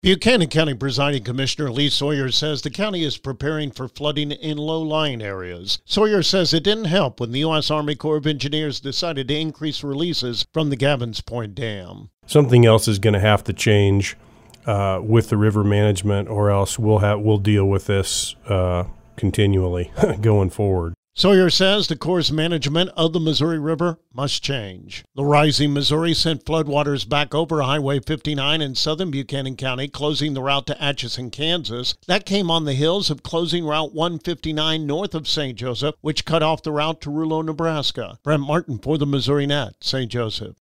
Buchanan County Presiding Commissioner Lee Sawyer says the county is preparing for flooding in low-lying areas. Sawyer says it didn't help when the U.S. Army Corps of Engineers decided to increase releases from the Gabbins Point Dam. Something else is going to have to change with the river management, or else we'll deal with this continually going forward. Sawyer says the Corps' management of the Missouri River must change. The rising Missouri sent floodwaters back over Highway 59 in southern Buchanan County, closing the route to Atchison, Kansas. That came on the heels of closing Route 159 north of St. Joseph, which cut off the route to Rouleau, Nebraska. Brent Martin for the Missouri Net, St. Joseph.